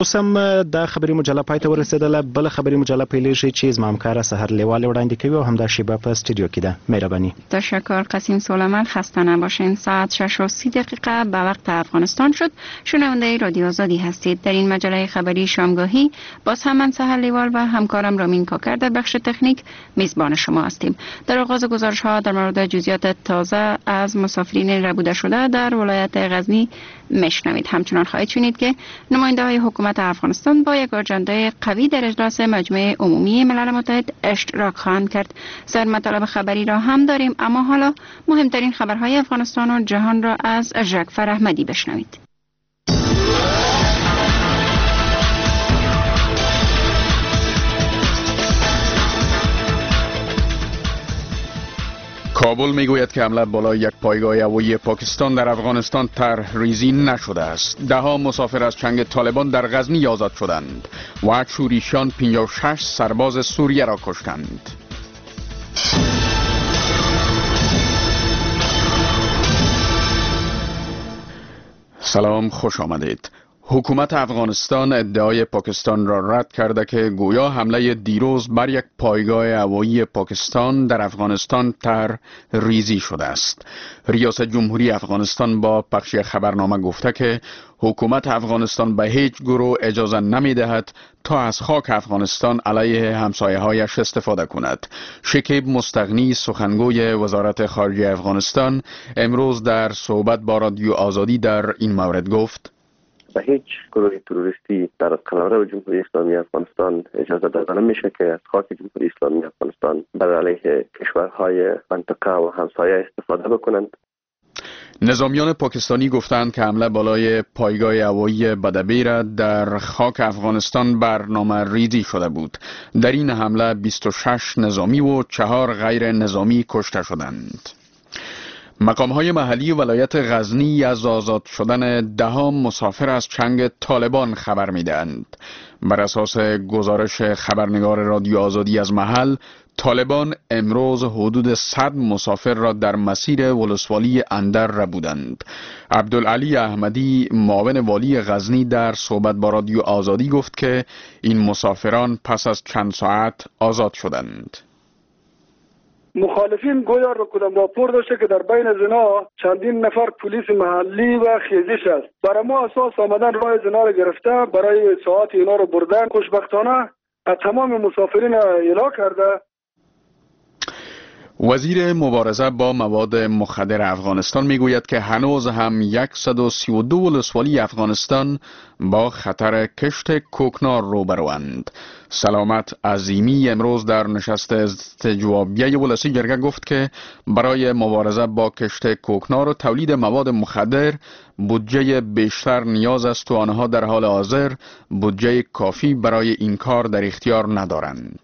اوس هم د خبري مجله پای ته ورسېدله. بل خبري مجله پیلېږي چې زما همکاره سحر لیوال وړاندې کوي او همدا شیبه په استودیو کې ده. مهرباني. تشکر قاسم سلیمان. خسته نباشین. ساعت 6:30 به وقت افغانستان شد. شنونده رادیو آزادی هستید. در این مجله خبری شامگاهی باز هم من سحر لیوال و همکارم رامین کاکر در بخش تکنیک میزبان شما هستیم. در آغاز گزارش ها در مورد جزئیات تازه از مسافرین ربوده شده در ولایت غزنی میشنوید. همچنان خواهید شنید که نماینده های حکومت افغانستان با یک آجنده قوی در اجلاس مجمع عمومی ملل متحد اشتراک خواهند کرد. سر مطالب خبری را هم داریم، اما حالا مهمترین خبرهای افغانستان و جهان را از ژکفر احمدی بشنوید. کابل میگوید که حمله بالای یک پایگاه هوایی پاکستان در افغانستان طرحریزی نشده است. ده‌ها مسافر از چنگ طالبان در غزنی آزاد شدند و شوریشیان 56 سرباز سوریه را کشتند. سلام، خوش آمدید. حکومت افغانستان ادعای پاکستان را رد کرده که گویا حمله دیروز بر یک پایگاه هوایی پاکستان در افغانستان طرحریزی شده است. ریاست جمهوری افغانستان با پخش خبرنامه گفته که حکومت افغانستان به هیچ گروه اجازه نمی دهد تا از خاک افغانستان علیه همسایه‌هایش استفاده کند. شکیب مستغنی، سخنگوی وزارت خارجه افغانستان، امروز در صحبت با رادیو آزادی در این مورد گفت: به هیچ گروه تروریستی در قلمرو جمهوری اسلامی افغانستان اجازه داده نمیشه که از خاک جمهوری اسلامی افغانستان بر علیه کشورهای منطقه و همسایه استفاده بکنند. نظامیان پاکستانی گفتند که حمله بالای پایگاه هوایی بدبیر در خاک افغانستان برنامه‌ریزی شده بود. در این حمله 26 نظامی و 4 غیر نظامی کشته شدند. مقام‌های محلی ولایت غزنی از آزاد شدن ده‌ها مسافر از چنگ طالبان خبر می‌دهند. بر اساس گزارش خبرنگار رادیو آزادی از محل، طالبان امروز حدود 100 مسافر را در مسیر ولسوالی اندر ربودند. عبدالعلی احمدی، معاون والی غزنی، در صحبت با رادیو آزادی گفت که این مسافران پس از چند ساعت آزاد شدند. مخالفین گویا راپور داشته که در بین زنا چندین نفر پلیس محلی و خیزش است. برای ما اساس آمدن راه زنا را گرفته، برای ساعت اینا رو بردن. خوشبختانه از تمام مسافرین اعلام کرده. وزیر مبارزه با مواد مخدر افغانستان میگوید که هنوز هم 132 ولسوالی افغانستان با خطر کشت کوکنار روبروند. سلامت عظیمی امروز در نشست استجوابیه ولسی جرگه گفت که برای مبارزه با کشت کوکنار و تولید مواد مخدر بودجه بیشتر نیاز است و آنها در حال حاضر بودجه کافی برای این کار در اختیار ندارند.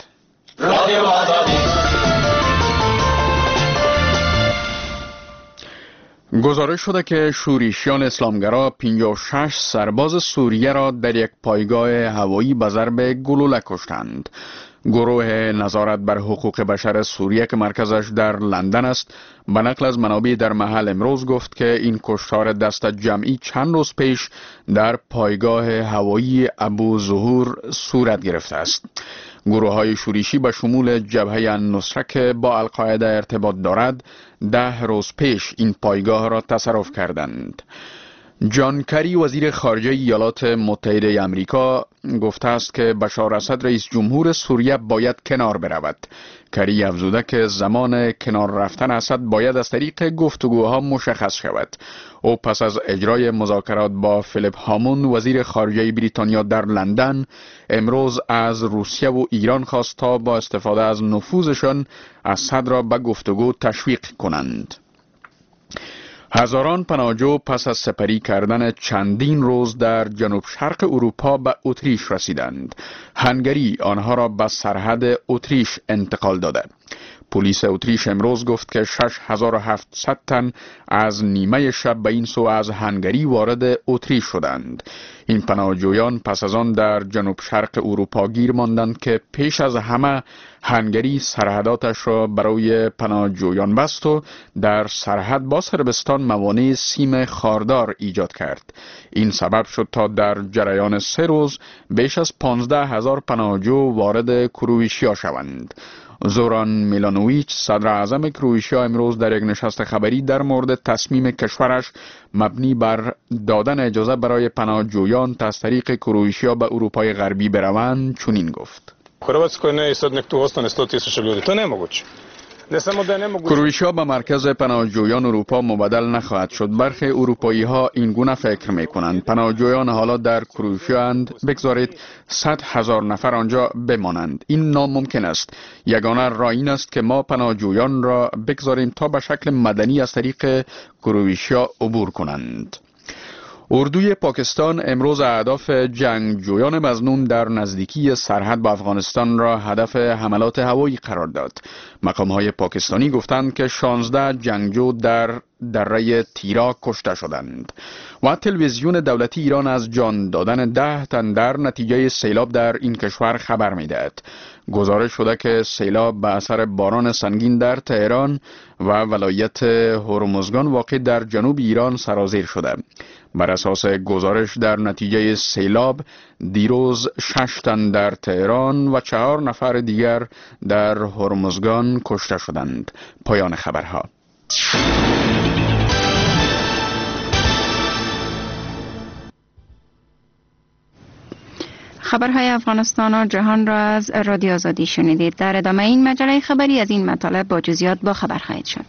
گزارش شده که شوریشیان اسلامگرا 56 سرباز سوریه را در یک پایگاه هوایی به ضرب گلوله کشتند. گروه نظارت بر حقوق بشر سوریه که مرکزش در لندن است، به نقل از منابع در محل امروز گفت که این کشتار دست جمعی چند روز پیش در پایگاه هوایی ابو ظهور صورت گرفته است. گروه های شوریشی به شمول جبهه النصره که با القاعده ارتباط دارد 10 روز پیش این پایگاه را تصرف کردند. جان کری، وزیر خارجه ایالات متحده آمریکا، گفته است که بشار اسد رئیس جمهور سوریه باید کنار برود. کری افزوده که زمان کنار رفتن اسد باید از طریق گفتگوها مشخص شود. او پس از اجرای مذاکرات با فیلیپ هامون، وزیر خارجه بریتانیا، در لندن، امروز از روسیه و ایران خواست تا با استفاده از نفوذشان اسد را به گفتگو تشویق کنند. هزاران پناهجو پس از سپری کردن چندین روز در جنوب شرق اروپا به اتریش رسیدند. هنگری آنها را به سرحد اتریش انتقال داده. پلیس اتریش امروز گفت که 6700 تن از نیمه شب به این سو از هنگری وارد اتریش شدند. این پناهجویان پس از آن در جنوب شرق اروپا گیر ماندند که پیش از همه هنگری سرحداتش را برای پناهجویان بست و در سرحد با صربستان موانع سیم خاردار ایجاد کرد. این سبب شد تا در جریان 3 روز بیش از 15,000 پناهجو وارد کرواتیا شوند. زوران میلانوویچ صدر اعظم کرواتیا امروز در یک نشست خبری در مورد تصمیم کشورش مبنی بر دادن اجازه برای پناهجویان از طریق کرواتیا به اروپای غربی بروند چنین گفت: Hrvatskoj ne i sad nek tu ostane 100,000 ljudi. To je nemoguće. کرواتیا به مرکز پناهجویان اروپا مبادل نخواهد شد. برخی اروپایی ها این گونه فکر می کنند. پناهجویان حالا در کرواتیا اند، بگذارید 100,000 نفر آنجا بمانند. این ناممکن است. یگانه راه این است که ما پناهجویان را بگذاریم تا به شکل مدنی از طریق کرواتیا عبور کنند. اردوی پاکستان امروز اهداف جنگجویان مظنون در نزدیکی سرحد با افغانستان را هدف حملات هوایی قرار داد. مقام‌های پاکستانی گفتند که 16 جنگجو در دره تیرا کشته شدند و تلویزیون دولتی ایران از جان دادن 10 تن در نتیجه سیلاب در این کشور خبر می‌دهد. گزارش شده که سیلاب به اثر باران سنگین در تهران و ولایت هرمزگان واقع در جنوب ایران سرازیر شده. بر اساس گزارش در نتیجه سیلاب دیروز 6 تن در تهران و 4 نفر دیگر در هرمزگان کشته شدند. پایان خبرها. خبرهای افغانستان و جهان را از رادیو آزادی شنیدید. در ادامه این مجله خبری از این مطالب با جزئیات با خبر خواهید شد.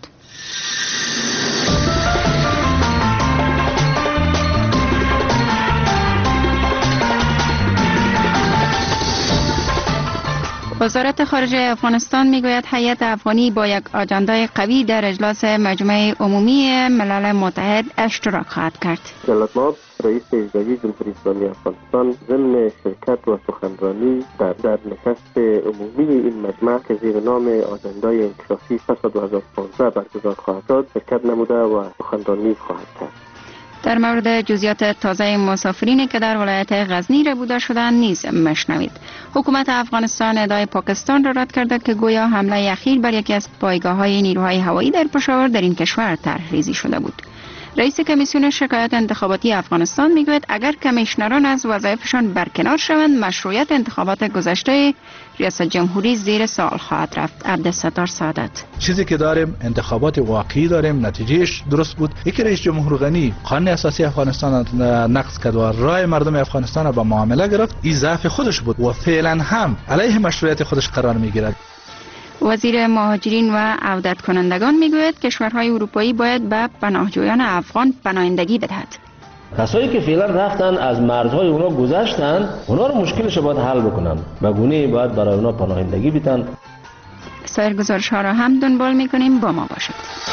وزارت خارجه افغانستان میگوید هیئت افغانی با یک آجندای قوی در اجلاس مجمع عمومی ملل متحد اشتراک خواهد کرد. جلال مآب رئیس اجرایی جمهوری اسلامی افغانستان ضمن شرکت و سخنرانی در نشست عمومی این مجمع که زیر نام آجندای انکشافی فصل 2015 برگزار خواهد شد شرکت نموده و سخنرانی خواهد کرد. در مورد جزئیات تازه مسافرینی که در ولایت غزنی ربوده شدند نیز مشنوید. حکومت افغانستان ادعای پاکستان را رد کرده که گویا حمله اخیر بر یکی از پایگاه‌های نیروهای هوایی در پشاور در این کشور طرح‌ریزی شده بود. رئیس کمیسیون شکایات انتخاباتی افغانستان میگوید اگر کمیشنران از وظایفشان برکنار شوند مشروعیت انتخابات گذشته ریاست جمهوری زیر سوال خواهد رفت. عبدالستار سعادت: چیزی که داریم انتخابات واقعی داریم، نتیجهش درست بود. یکی رئیس جمهور غنی قانون اساسی افغانستان نقض کرد و رای مردم افغانستان را به معامله گرفت. این ضعف خودش بود و فعلا هم علیه مشروعیت خودش قرار میگیرد. وزیر مهاجرین و عودت کنندگان میگوید کشورهای اروپایی باید به پناهجویان افغان پناهندگی بدهد. کسایی که فعلا رفتن از مرزهای اونا گذشتن، اونا رو مشکلش باید حل بکنن. به گونه‌ای باید برای اونا پناهندگی بدن. سایر گزارش‌ها را هم دنبال می‌کنیم، با ما باشید.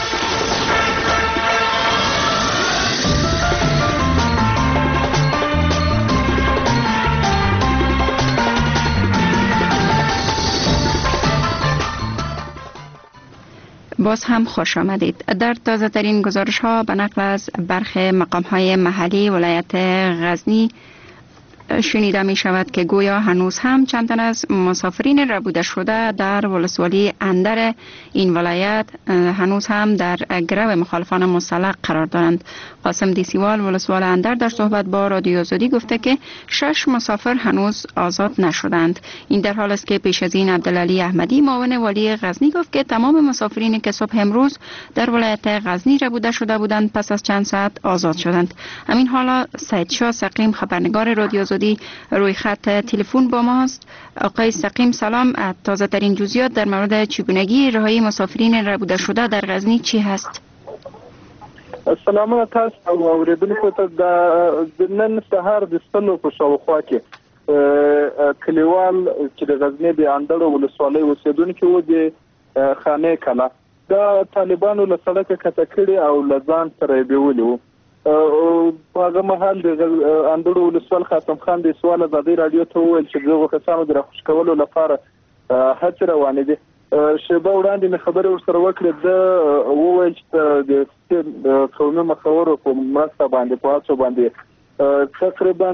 باز هم خوش آمدید. در تازه ترین گزارش ها به نقل از برخی مقام های محلی ولایت غزنی شنیده می شود که گویا هنوز هم چند تن از مسافرین ربوده شده در ولسوالی اندر این ولایت هنوز هم در گرو مخالفان مسلح قرار دارند. قاسم دیسیوال ولسوال اندر در صحبت با رادیو آزادی گفته که 6 مسافر هنوز آزاد نشدند. این در حال است که پیش از این عبدالعلی احمدی معاون والی غزنی گفت که تمام مسافرینی که صبح امروز در ولایت غزنی ربوده شده بودند پس از چند ساعت آزاد شدند. همین حالا سعیدشاه سقیم خبرنگار رادیو آزادی روی خط تلفن با ماست. آقای سقیم سلام. تازه ترین جزئیات در مورد چگونگی رهایی مسافرین ربوده شده در غزنی چی هست؟ سلامونه تاسو او اوریدونکو ته د نن سهار د سلو په شاوخوا کې کلیوال چې د غزنی د اندړو ولسوالۍ اوسیدونکي وو د خانه کلا د طالبانو له سړکه کته کړي او لزان سره بیولي وو. په هغه مهال د اندړو ولسوال خاتم خان د سوال ازادي رادیو ته وویل چې دغه کسانو د راخوش کولو لپاره هڅې روانې دي. شیبه وړاندې مې خبرې ورسره وکړې، ده وویل چې د قومي مخورو په مرسته باندې په هڅو باندې تقریبا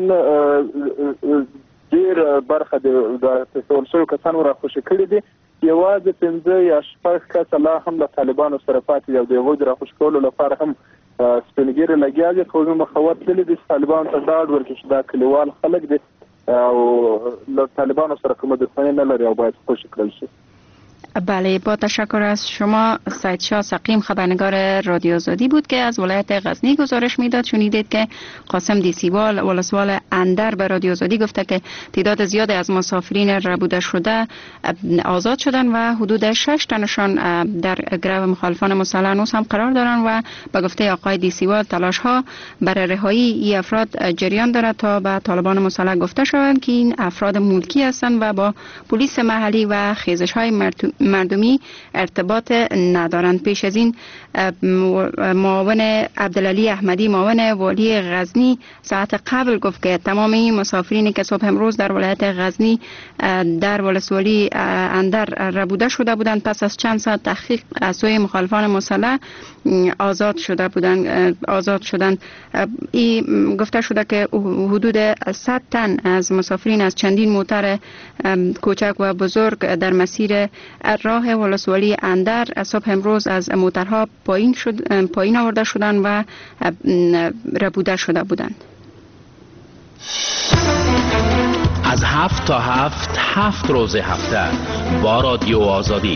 ډېر برخه د ټول شویو کسانو راخوشي کړي دي. یوازې 5 یا 6 کسه لا هم له طالبانو سره پاتې دي او د هغوی د راخوشي کولو لپاره هم سپینګیري لګیا دي. قومي مخور تللي دي چې طالبانو ته ډاډ ورکړي چې دا کلیوال خلک دي او له طالبانو سره کومه دښمني نه لري او باید خوشي کړل شي. بله، با تشکر از شما. سیدشاه سقیم خبرنگار رادیو آزادی بود که از ولایت غزنی گزارش میداد. شنیدید که قاسم دیسیوال ولسوال اندر به رادیو آزادی گفته که تعداد زیادی از مسافرین ربوده شده آزاد شدن و حدود 6 تنشان در گروه مخالفان مسلح هنوز هم قرار دارند و به گفته آقای دیسیوال تلاش ها برای رهایی این افراد جریان دارد تا به طالبان مسلح گفته شوند که این افراد ملکی هستند و با پلیس محلی و خیزش های مردمی ارتباط ندارند. پیش از این معاون عبدالعلی احمدی، معاون والی غزنی، ساعت قبل گفت که تمام این مسافرینی که صبح امروز در ولایت غزنی در ولسوالی اندر ربوده شده بودند پس از چند ساعت تحقیق از سوی مخالفان مسلح آزاد شدند. این گفته شده که حدود 100 تن از مسافرین از چندین موتر کوچک و بزرگ در مسیر راه ولسوالی اندر صبح امروز از موترها پایین آورده شدند و ربوده شده بودند. از 7 تا 7 روز هفته با رادیو آزادی.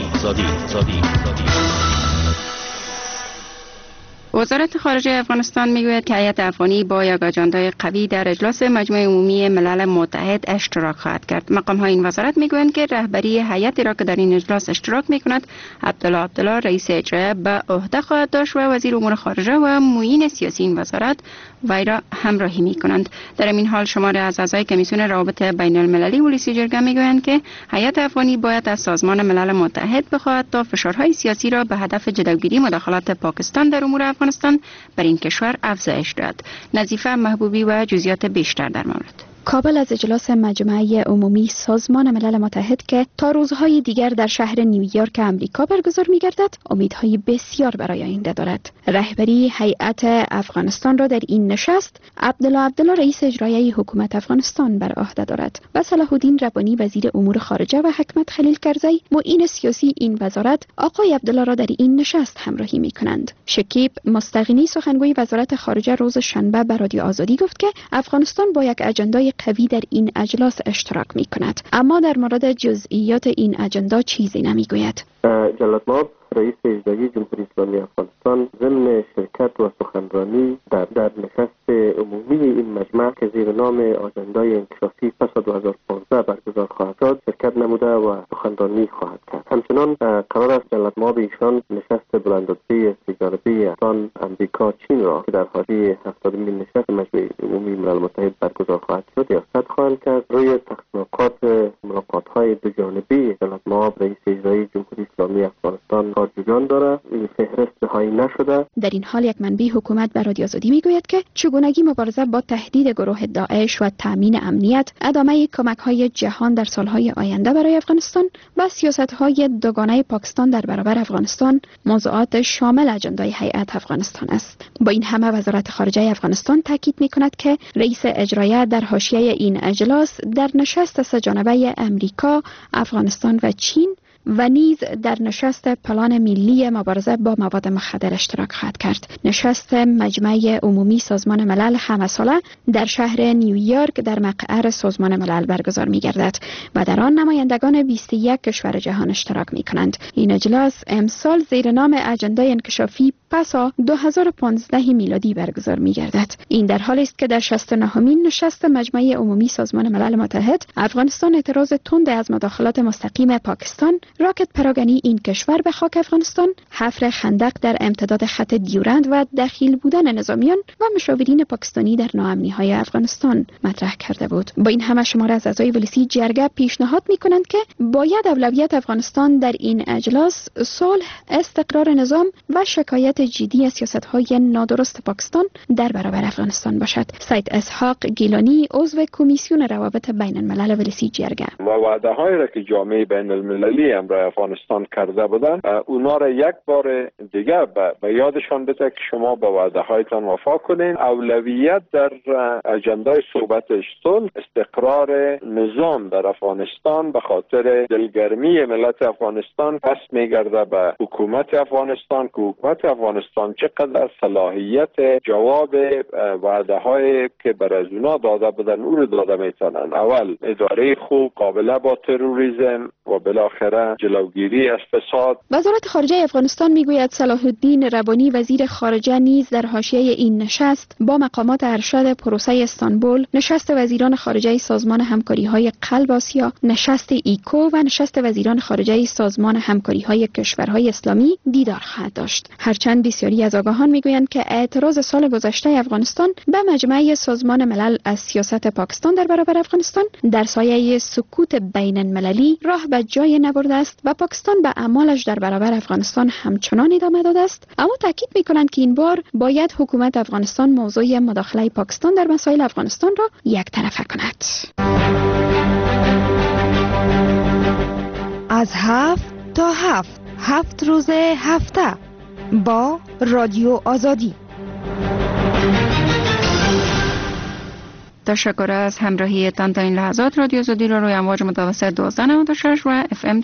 وزارت خارجه افغانستان میگوید که هیئت افغانی با یک آجندای قوی در اجلاس مجمع عمومی ملل متحد اشتراک خواهد کرد. مقام های این وزارت میگویند که رهبری هیئتی را که در این اجلاس اشتراک میکند عبدالله رئیس اجرایی به عهده خواهد داشت و وزیر امور خارجه و معین سیاسی این وزارت وی را همراهی میکنند. در این حال شماری از اعضای کمیسیون روابط بین المللی ولسی جرگه میگویند که هیئت افغانی باید از سازمان ملل متحد بخواهد تا فشارهای سیاسی را به هدف جلوگیری مداخلات پاکستان در امور افغانستان بر این کشور افزایش داد. نظیفه محبوبی و جزئیات بیشتر در مورد. کابل از اجلاس مجمع عمومی سازمان ملل متحد که تا روزهای دیگر در شهر نیویورک امریکا برگزار می‌گردد امیدهای بسیار برای آینده دارد. رهبری هیئت افغانستان را در این نشست عبدالله رئیس اجرایی حکومت افغانستان بر عهده دارد و صلاح الدین ربانی وزیر امور خارجه و حکمت خلیل کرزی معین سیاسی این وزارت آقای عبدالله را در این نشست همراهی می‌کنند. شکیب مستغنی سخنگوی وزارت خارجه روز شنبه به رادیو آزادی گفت که افغانستان با یک اجندای قوی در این اجلاس اشتراک می کند، اما در مورد جزئیات این اجندا چیزی نمی گوید. جلال مآب رئیس اجرایی جمهوری اسلامی افغانستان ضمن شرکت و سخنرانی در نشست عمومی این مجمع که زیر نام آجندای انکشافی پس از 2015 برگزار خواهد شد شرکت نموده و سخنرانی خواهد کرد. همچنان قرار است جلال مآب ایشان نشست بلندرتبه سه‌جانبه افغان، امریکا، چین را که در حاشیه 70مین نشست مجمع عمومی ملل متحد برگزار خواهد شد ریاست خواهند کرد. روی تحقیقات ملاقات‌های دوجانبه جلال مآب رئیس اجرایی جمهوری اسلامی افغانستان کارجویان داره. این فهرست رهایی نشده. در این حال یک منبع حکومت به رادیو آزادی میگوید که چگونگی مبارزه با تهدید گروه داعش و تامین امنیت، ادامه کمک‌های جهان در سالهای آینده برای افغانستان و سیاست‌های دوگانه پاکستان در برابر افغانستان موضوعات شامل اجندای هیئت افغانستان است. با این همه وزارت خارجه افغانستان تاکید می‌کند که رئیس اجرایی در حاشیه این اجلاس در نشست سه‌جانبه امریکا، افغانستان و چین و نیز در نشست پلان ملی مبارزه با مواد مخدر اشتراک خواهد کرد. نشست مجمع عمومی سازمان ملل همه ساله در شهر نیویورک در مقر سازمان ملل برگزار می گردد و در آن نمایندگان 21 کشور جهان اشتراک می کنند. این اجلاس امسال زیر نام اجندای انکشافی پسا 2015 میلادی برگزار می گردد. این در حالی است که در 69مین نشست مجمع عمومی سازمان ملل متحد افغانستان اعتراض تند از مداخلات مستقیم پاکستان، راکت پراگنی این کشور به خاک افغانستان، حفر خندق در امتداد خط دیورند و دخیل بودن نظامیان و مشاورین پاکستانی در ناامنی‌های افغانستان مطرح کرده بود. با این همه شمار از اعضای ولسی جرگه پیشنهاد می‌کنند که باید اولویت افغانستان در این اجلاس صلح، استقرار نظام و شکایت مخالفت جدی سیاست‌های نادرست پاکستان در برابر افغانستان باشد. سید اسحاق گیلانی عضو کمیسیون روابط بین الملل ولسی جرگه و وعده‌هایی را که جامعه بین المللی امرای افغانستان کرده بودند اونا را یک بار دیگه به یادشان بده که شما به وعده‌هایتان وفا کنین. اولویت در اجندای صحبتش صلح، استقرار نظام در افغانستان به خاطر دلگرمی ملت افغانستان پس میگرده به حکومت افغانستان که حکومت افغانستان چقدر صلاحیت جواب وعده‌هایی که بر از اونا داده بودن او رو داده میتونن. اول اداره خوب، قابله با تروریسم و بالاخره جلوگیری از فساد. وزارت خارجه افغانستان میگوید صلاح الدین ربانی وزیر خارجه نیز در حاشیه این نشست با مقامات ارشد پروسه استانبول، نشست وزیران خارجه سازمان همکاری‌های قلب آسیا، نشست ایکو و نشست وزیران خارجه سازمان همکاری‌های کشورهای اسلامی دیدار خواهد داشت. هرچند بسیاری از آگاهان میگویند که اعتراض سال گذشته افغانستان به مجمع سازمان ملل از سیاست پاکستان در برابر افغانستان در سایه سکوت بین المللی راه به جای نبرده است و پاکستان به اعمالش در برابر افغانستان همچنان ادامه داده است، اما تاکید می‌کنند که این بار باید حکومت افغانستان موضوع مداخله پاکستان در مسائل افغانستان را یک طرفه کند. از 7 تا 7 روز هفته با رادیو آزادی. تشکر از همراهیتان تا این لحظات. رادیو آزادی را روی امواج متوسط 1296 و FM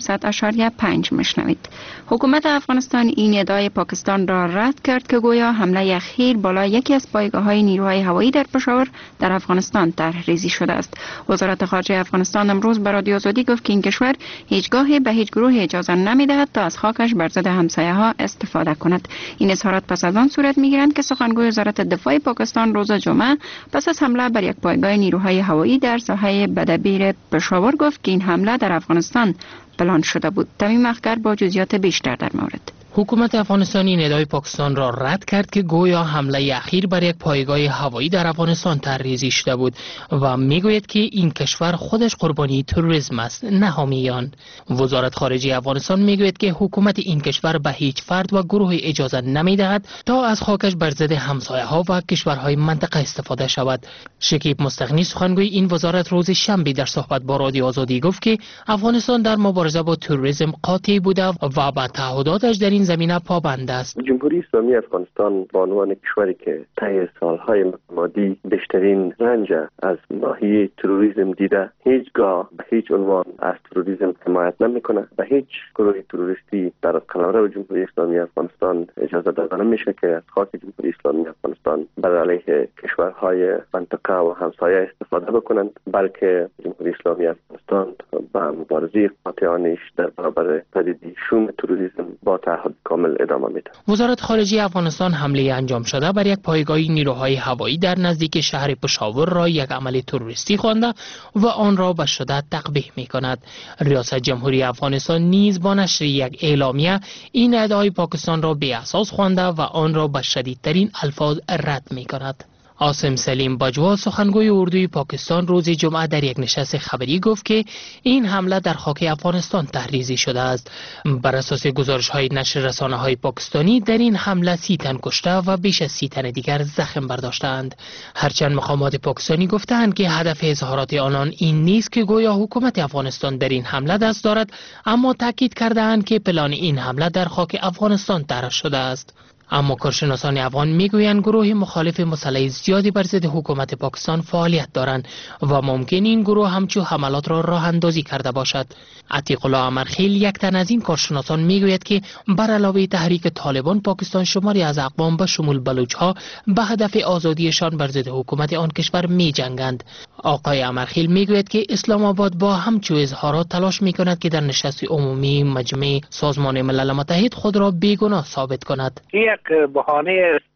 100.5 میشنوید. حکومت افغانستان این ادعای پاکستان را رد کرد که گویا حمله اخیر بالا یکی از پایگاه‌های نیروهای هوایی در پشاور در افغانستان طرح‌ریزی شده است. وزارت خارجه افغانستان امروز به رادیو آزادی گفت که این کشور هیچگاه به هیچ گروه اجازه نمی‌دهد تا از خاکش بر ضد همسایه‌ها استفاده کند. این اظهارات پس از آن صورت می‌گیرند که سخنگوی وزارت دفاع پاکستان روز جمعه پس از حمله بر یک پایگاه نیروهای هوایی در ساحه بدبیر پشاور گفت که این حمله در افغانستان پلان شده بود. تمیم اخگر با جزئیات بیشتر در مورد. حکومت افغانستان این ادعای پاکستان را رد کرد که گویا حمله اخیر بر یک پایگاه هوایی در افغانستان طرح‌ریزی شده بود و میگوید که این کشور خودش قربانی تروریسم است، نه حامی آن. وزارت خارجه افغانستان میگوید که حکومت این کشور به هیچ فرد و گروه اجازه نمیدهد تا از خاکش بر ضد همسایه‌ها و کشورهای منطقه استفاده شود. شکیب مستغنی سخنگوی این وزارت روز شنبه در صحبت با رادیو آزادی گفت که افغانستان در مبارزه با تروریسم قاطع بوده و به تعهداتش در این زمینه پابند است. جمهوری اسلامی افغانستان به عنوان کشوری که طی سالهای ماضی بیشترین رنج از ناحیه تروریسم دیده، هیچگاه به هیچ عنوان از تروریسم حمایت نمیکنه. به هیچ گروه تروریستی در قلمرو جمهوری اسلامی افغانستان اجازه داده نمیشه که از خاک جمهوری اسلامی افغانستان بر علیه کشورهای منطقه و همسایه استفاده بکنند، بلکه جمهوری اسلامی افغانستان به مبارزه قاطعانش در برابر پدیده شوم تروریسم با تعهد کامل ادامه میده. وزارت خارجه افغانستان حمله انجام شده بر یک پایگاه نیروهای هوایی در نزدیک شهر پشاور را یک عمل تروریستی خوانده و آن را به شدت تقبیح میکند. ریاست جمهوری افغانستان نیز با نشر یک اعلامیه این ادعای پاکستان را بی اساس خوانده و آن را به شدیدترین الفاظ رد میکند. عاصم سلیم باجوا سخنگوی اردوی پاکستان روز جمعه در یک نشست خبری گفت که این حمله در خاک افغانستان طرح‌ریزی شده است. بر اساس گزارش‌های نشر رسانه‌های پاکستانی در این حمله 30 تن کشته و بیش از 30 تن دیگر زخم برداشتند. هرچند مقامات پاکستانی گفتند که هدف اظهارات آنان این نیست که گویا حکومت افغانستان در این حمله دست دارد، اما تاکید کردند که پلان این حمله در خاک افغانستان طرح شده است. اما کارشناسان افغان میگویند گروه مخالف مسلح زیادی بر ضد حکومت پاکستان فعالیت دارند و ممکن این گروه همچو حملات را راه اندازی کرده باشد. عتیق الله امرخیل یک تن از این کارشناسان میگوید که بر علاوه تحریک طالبان، پاکستان شماری از اقوام به شمول بلوچ‌ها به هدف آزادیشان بر ضد حکومت آن کشور میجنگند. آقای امرخیل میگوید که اسلام آباد با همچو اظهارات تلاش میکند که در نشست عمومی مجمع سازمان ملل متحد خود را بیگناه ثابت کند. یک بهانه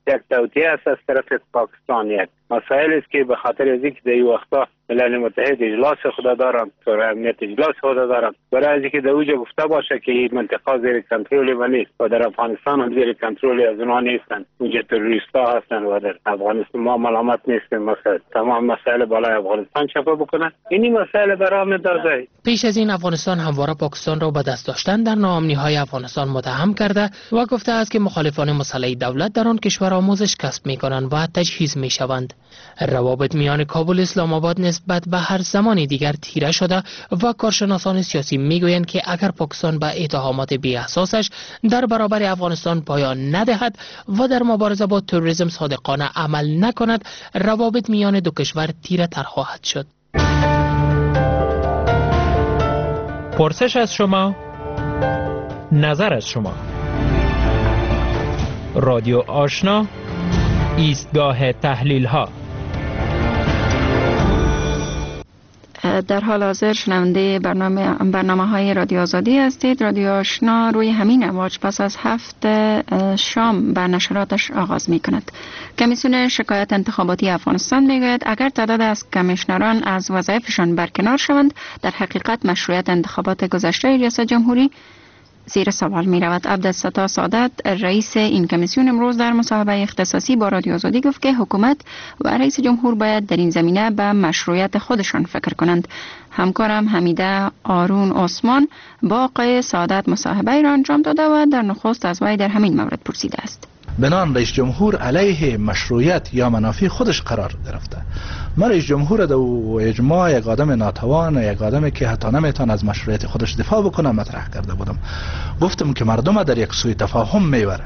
یک توطئه است از طرف پاکستان. یک مسائل است که به خاطر از اینکه در این وقتا ملل متحد اجلاس خدا دارند، شورای امنیت اجلاس خدا دارند، برای از اینکه در اوجه گفته باشه که این منطقه زیر کنترل ما نیست و در افغانستان هم زیر کنترل از اونها نیستند، اونجا تروریستا هستند و در افغانستان ما ملامت نیستیم، مثلا تمام مسائل بالای افغانستان چپه بکنن. این مسائل برام ندازه. پیش از این افغانستان همواره پاکستان را به دست داشتن در ناامنی‌های افغانستان متهم کرده و گفته است که مخالفان مسلح دولت در آن کشور آموزش کسب می‌کنند و تجهیز می‌شوند. روابط میان کابل اسلام آباد نسبت به هر زمان دیگر تیره شده و کارشناسان سیاسی میگویند که اگر پاکستان به اتهامات بی اساسش در برابر افغانستان پایان ندهد و در مبارزه با تروریسم صادقانه عمل نکند، روابط میان دو کشور تیره تر خواهد شد. پرسش از شما، نظر از شما. رادیو آشنا، ایستگاه تحلیل ها. در حال حاضر شنونده برنامه های رادیو آزادی هستید. رادیو آشنا روی همین امواج پس از 7 شام بر نشراتش آغاز می کند. کمیسیون شکایت انتخاباتی افغانستان می گوید اگر تعداد از کمیشنران از وظایفشان برکنار شوند، در حقیقت مشروعیت انتخابات گذشته ریاست جمهوری زیر سوال می رود. عبدالستار سعادت رئیس این کمیسیون امروز در مصاحبه اختصاصی با رادیو آزادی گفت که حکومت و رئیس جمهور باید در این زمینه به مشروعیت خودشان فکر کنند. همکارم حمیده آرون عثمان با آقای سعادت مصاحبه را انجام داده و در نخست از وی در همین مورد پرسیده است. بنان رئیس جمهور علیه مشروعیت یا منافع خودش قرار گرفته. من رئیس جمهور دو اجماع یک آدم ناتوان، یک آدمی که حتی نمیتونه از مشروعیت خودش دفاع بکنه مطرح کرده بودم. گفتم که مردم در یک سوی تفاهم میبره.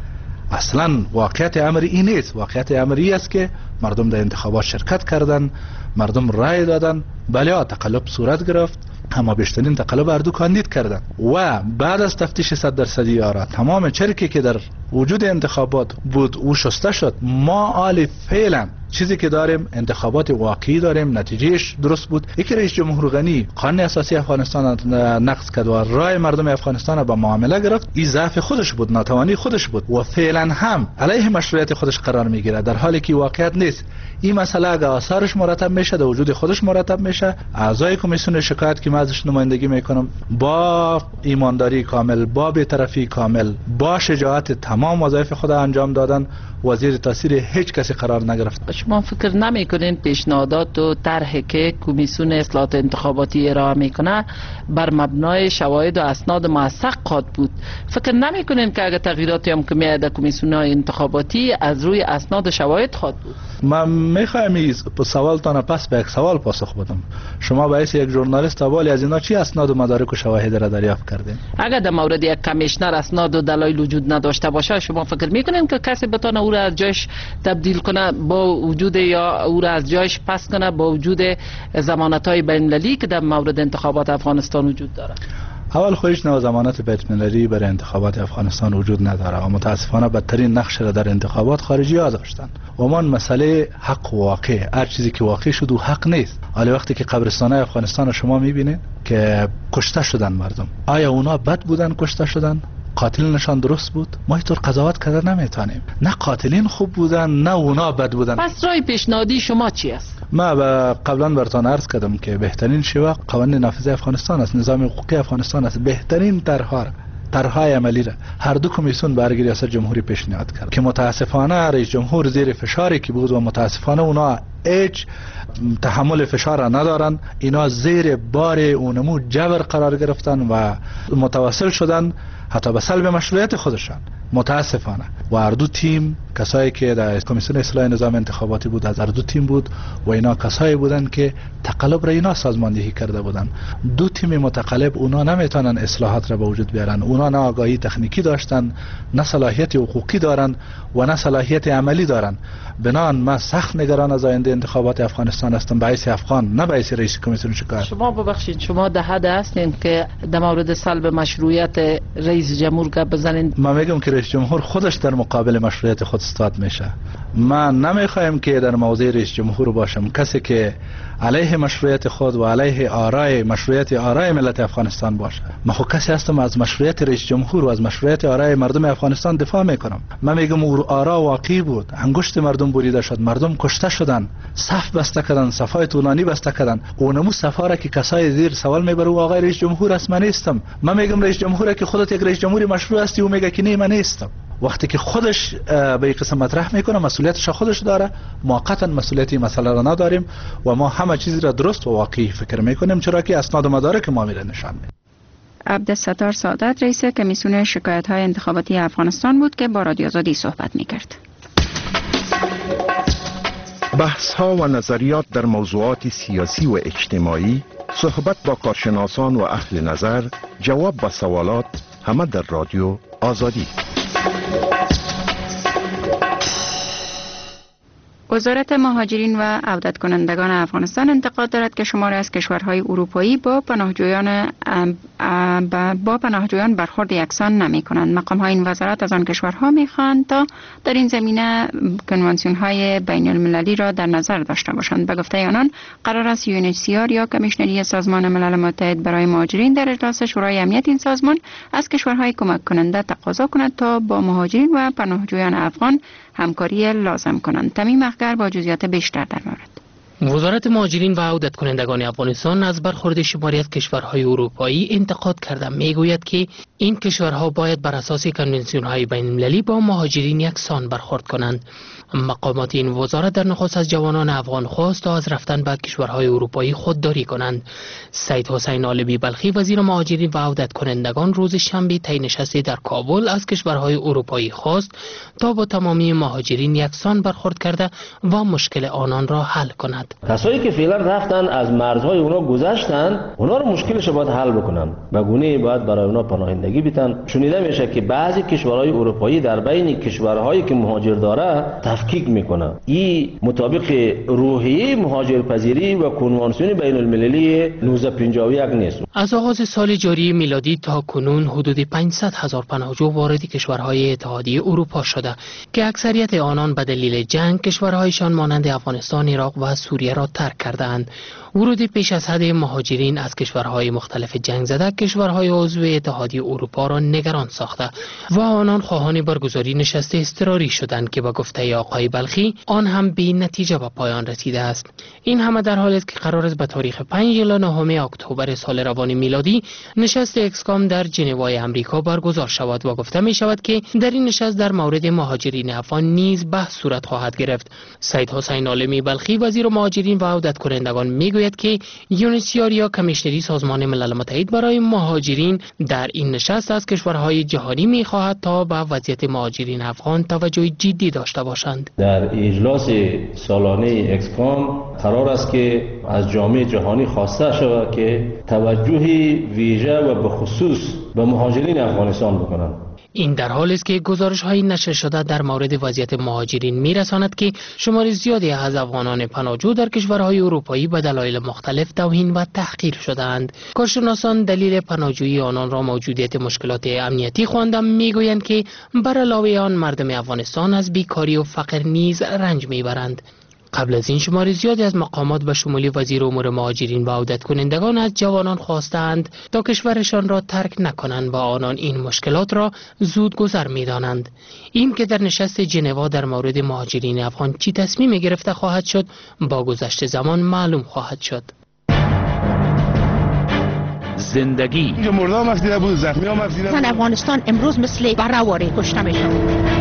اصلا واقعیت امری این نیست. واقعیت امری است که مردم در انتخابات شرکت کردن، مردم رای دادن، بله تقلب صورت گرفت، اما بیشترین تقلب اردو کاندید کردن و بعد از تفتیش 100% آرا تمام چرکی که در وجود انتخابات بود او شسته شد. ما آل فعلا چیزی که داریم انتخابات واقعی داریم، نتیجهش درست بود. یکی رئیس جمهور غنی قانون اساسی افغانستان نقض کرد و رای مردم افغانستان با معامله گرفت. این ضعف خودش بود، ناتوانی خودش بود و فعلا هم علیه مشروعیت خودش قرار میگیره، در حالی که واقعیت نیست. این مسئله اگه آثارش مرتب میشه، در وجود خودش مرتب میشه، اعضای کمیسیون شکایت که من ازش نمایندگی میکنم با ایمانداری کامل، با بی‌طرفی کامل، با شجاعت تمام وظایف خود انجام دادن و زیر تاثیر هیچ کسی قرار نگرفت. شما فکر نمیکنین پیشنهادات و طرحی که کمیسیون اصلاحات انتخاباتی ارائه میکنه بر مبنای شواهد و اسناد موثق خواهد بود؟ فکر نمیکنین که اگه تغییراتی هم که میاد کمیسیون انتخاباتی از روی اسناد و شواهد خواهد بود؟ من میخوایم این سوالتان پس به یک سوال پاسخ بدم. شما باعث یک ژورنالیست اولی از اینا چی اسناد و مدارک و شواهد را دریافت کردین؟ اگر در مورد یک کمیشنر اسناد و دلایل وجود نداشته باشه، شما فکر میکنین که کسی بتونه او را از جایش تبدیل کنه با وجود یا او را از جایش پس کنه با وجود ضمانت‌های بین‌المللی که در مورد انتخابات افغانستان وجود داره؟ اول خودش نوع ضمانت بین‌المللی برای انتخابات افغانستان وجود نداره و متاسفانه بدترین نقش را در انتخابات خارجی ها داشتن. عموما مسئله حق و واقع، هر چیزی که واقع شد و حق نیست. حالا وقتی که قبرستان‌های افغانستان شما می‌بینید که کشته شدن مردم، آیا اونا بد بودن کشته شدن؟ قاتلینشان درست بود؟ ما اینطور قضاوت کردن نمیتونیم. نه قاتلین خوب بودن نه اونا بد بودن. پس رای پیشنهادی شما چی است؟ ما قبلا براتون عرض کردم که بهترین شیوه قوانین نافذه افغانستان است، نظام حقوقی افغانستان است. بهترین طرح‌های عملی را هر دو کمیسیون برای ریاست جمهوری پیشنهاد کرد که متاسفانه رئیس جمهور زیر فشاری که بود و متاسفانه اونا هیچ تحمل فشار را ندارن، اینا زیر بار اونمو جبر قرار گرفتن و متوسل شدن حتی به سلب مشروعیت خودشان. متاسفانه و هر دو تیم کسایی که در کمیسیون اصلاح نظام انتخاباتی بود از هر دو تیم بود و اینا کسایی بودن که تقلب را اینا سازماندهی کرده بودن. دو تیم متقلب اونا نمیتونن اصلاحات را به وجود بیارن. اونا نه آگاهی تکنیکی داشتن، نه صلاحیت حقوقی دارن و نه صلاحیت عملی دارن. بنان ما سخت نگران از آینده نماینده انتخابات افغانستان هستم، باعث افغان، نه باعث رئیس کمیسیون شکایت. شما ببخشید، شما ده حد هستین که در مورد سلب مشروعیت رئیس جمهور گپ بزنین؟ ما میگم که رئیس جمهور خودش در مقابل مشروعیت خود استاد میشه. من نمیخوایم که در موضع رئیس جمهور باشم کسی که علیه مشروعیت خود و علیه مشروعیت آرای ملت افغانستان باشه. من خود کسی هستم از مشروعیت رئیس جمهور و از مشروعیت آرای مردم افغانستان دفاع میکنم. من میگم آرا واقعی بود، انگشت مردم بریده شد، مردم کشته شدن، صف بسته کردن، صفای طولانی بسته کردن. اونمو صفا را که کسای زیر سوال میبره و آقای رئیس جمهور است، من نیستم. من میگم رئیس جمهور که خودت یک رئیس جمهوری مشروع هستی و میگه که نه من نیستم. وقتی که خودش به این قسم مطرح میکنه مسئولیتش خودش داره، موقتا مسئولیتی مسئله را نداریم و ما همه چیز را درست و واقعی فکر میکنیم، چرا که اسناد و مدارک ما میره نشان میده. عبدالستار سعادت رئیس کمیسیون شکایت‌های انتخاباتی افغانستان بود که با رادیو آزادی صحبت میکرد. بحث‌ها و نظریات در موضوعات سیاسی و اجتماعی، صحبت با کارشناسان و اهل نظر، جواب به سوالات، همه در رادیو آزادی. وزارت مهاجرین و عودت کنندگان افغانستان انتقاد دارد که شماری از کشورهای اروپایی با پناهجویان برخورد یکسان نمی کنند. مقام های این وزارت از آن کشورها می خواهند تا در این زمینه کنوانسیون های بین المللی را در نظر داشته باشند. به گفته آنان قرار است UNHCR یا کمیشنری سازمان ملل متحد برای مهاجرین در اجلاس شورای امنیت این سازمان از کشورهای کمک کننده تقاضا کند تا با مهاجرین و پناهجویان افغان همکاری لازم کنند. تمیم اخگر با جزئیات بیشتر در مورد. وزارت مهاجرین و عودت کنندگان افغانستان از برخورد شماری از کشورهای اروپایی انتقاد کرده. میگوید که این کشورها باید بر اساس کنوانسیون‌های بین‌المللی با مهاجرین یکسان برخورد کنند. مقامات این وزارت در نخست از جوانان افغان خواست تا از رفتن به کشورهای اروپایی خودداری کنند. سید حسین عالمی بلخی وزیر مهاجرین و عودت کنندگان روز شنبه طی نشستی در کابل از کشورهای اروپایی خواست تا با تمامی مهاجرین یکسان برخورد کرده و مشکل آنان را حل کند. کسایی که فعلا رفتن از مرزهای اونا گذشتن، اونا رو مشکلش باید حل بکنن. به گونه‌ای باید برای اونا پناهندگی بدن. شنیده میشه که بعضی کشورهای اروپایی در بین کشورهایی که مهاجر داره تفکیک میکنه. این مطابق روحیه مهاجرپذیری و کنوانسیون بین المللی 1951 نیست. از آغاز سال جاری میلادی تا کنون حدود 500,000 پناهجو وارد کشورهای اتحادیه اروپا شده که اکثریت آنان به دلیل جنگ کشورهایشان مانند افغانستان، عراق و سوریه را ترک کردند. ورود پیش از حد مهاجرین از کشورهای مختلف جنگ زده کشورهای عضو اتحادیه اروپا را نگران ساخته و آنان خواهان برگزاری نشست اضطراری شدند که با گفته آقای بلخی آن هم بی نتیجه به پایان رسیده است. این همه در حالی است که قرار است به تاریخ 5 الی 9 اکتبر سال روان میلادی نشست اکسکام در ژنوای آمریکا برگزار شود و گفته می شود که در این نشست در مورد مهاجرین افغان نیز بحث صورت خواهد گرفت. سید حسین عالمی بلخی وزیر مهاجرین و عودت کنندگان میگوید که UNHCR یا کمیشنری سازمان ملل متحد برای مهاجرین در این نشست از کشورهای جهانی می‌خواهد تا به وضعیت مهاجرین افغان توجه جدی داشته باشند. در اجلاس سالانه اکسکام قرار است که از جامعه جهانی خواسته شود که توجه ویژه و به خصوص به مهاجرین افغانستان بکنند. این در حالی است که گزارش‌های نشر شده در مورد وضعیت مهاجرین می‌رساند که شمار زیادی از افغانان پناهجو در کشورهای اروپایی به دلایل مختلف توهین و تحقیر شده‌اند. کارشناسان دلیل پناهجویی آنان را موجودیت مشکلات امنیتی خواندند. می‌گویند که بر علاوه آن مردم افغانستان از بیکاری و فقر نیز رنج می‌برند. قبل از این شمار زیادی از مقامات به شمول وزیر امور مهاجرین و عودت کنندگان از جوانان خواستند تا کشورشان را ترک نکنند و آنان این مشکلات را زود گذر می‌دانند. این که در نشست ژنوا در مورد مهاجرین افغان چی تصمیم گرفته خواهد شد با گذشت زمان معلوم خواهد شد. زندگی مردم مفدیده بود، زخمی ها مفدیده بود. افغانستان امروز مثل برآوری کشته میشه.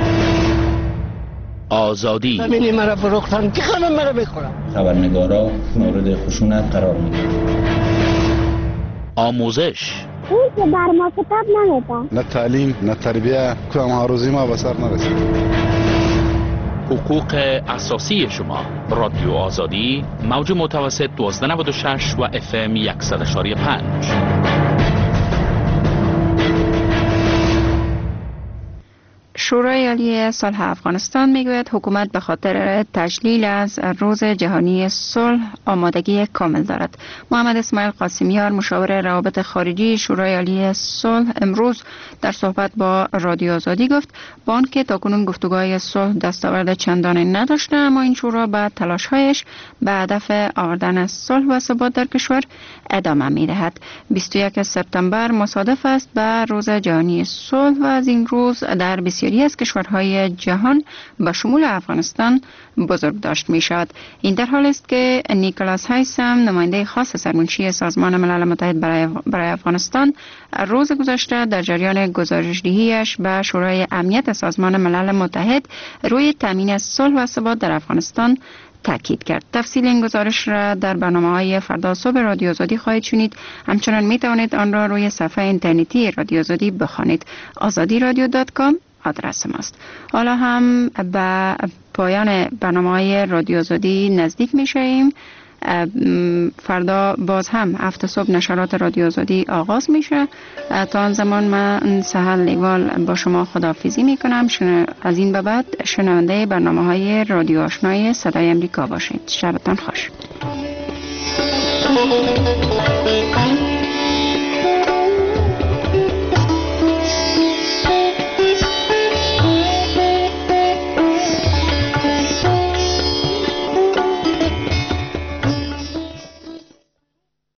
آزادی همینی مرا فروختن که خانم مرا بخورم. خبرنگارا مورد خشونت قرار میگیرن. آموزش این که بر ما کتاب نمیده. نه تعلیم نه تربیه کدام آرزوی ما به سر نرسید. حقوق اساسی شما. رادیو آزادی موج متوسط 1296 و FM 100.5. شورای عالی صلح افغانستان میگوید حکومت به خاطر تجلیل از روز جهانی صلح آمادگی کامل دارد. محمد اسماعیل قاسمیار مشاور روابط خارجی شورای عالی صلح امروز در صحبت با رادیو آزادی گفت با آنکه تاکنون گفتگوهای صلح دستاورد چندانی نداشته، اما این شورا به تلاش‌هایش به هدف آوردن صلح و ثبات در کشور ادامه می‌دهد. 21 سپتامبر مصادف است به روز جهانی صلح و از این روز در بسیاری از کشورهای جهان به شمول افغانستان بزرگ داشت می شود. این در حال است که نیکلاس هایسم نماینده خاص سرمنشی سازمان ملل متحد برای افغانستان روز گذشته در جریان گزارش‌دهی‌اش به شورای امنیت سازمان ملل متحد روی تامین صلح و ثبات در افغانستان تاکید کرد. تفصیل این گزارش را در برنامه‌های فردا صبح رادیو آزادی خواهید شنید. همچنان می توانید آن را روی صفحه اینترنتی رادیو آزادی بخوانید. azadiradio.com آدرس ماست. حالا هم به پایان برنامه‌های رادیو آزادی نزدیک می‌شویم. فردا باز هم 7 صبح نشرات رادیو آزادی آغاز میشه. تا آن زمان من سهل لیوال با شما خداحافظی میکنم. از این به بعد شنونده برنامه‌های رادیو آشنای صدای امریکا باشید. شبتان خوش.